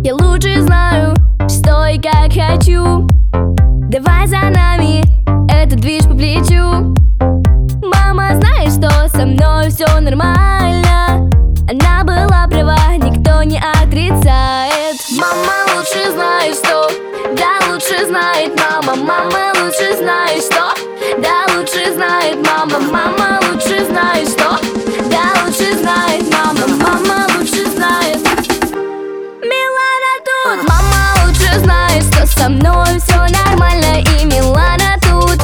Я лучше знаю, что и как хочу. Давай за нами этот движ по плечу. Мама знает, что со мной все нормально. Она была права, никто не отрицает. Мама лучше знает, что, да, лучше знает мама. Мама лучше знает, что, да, лучше знает мама. Мама лучше знает, что, да, лучше знает мама. Мама лучше знает. Милана тут. Мама лучше знает, что со мной все нормально. И Милана тут.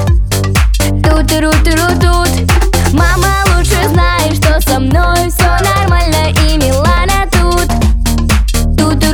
Тут. Мама лучше знает, что со мной все нормально. И Милана тут. Тут.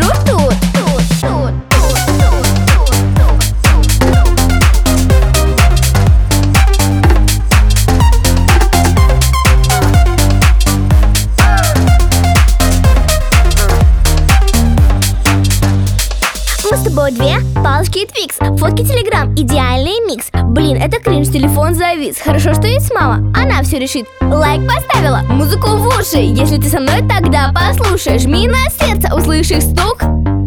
Мы с тобой две палочки и твикс. Фотки, телеграм, идеальный микс. Блин, это кринж, телефон завис. Хорошо, что есть мама, она все решит. Лайк поставила, музыку в уши. Если ты со мной, тогда послушай. Жми на сердце, услышишь стук.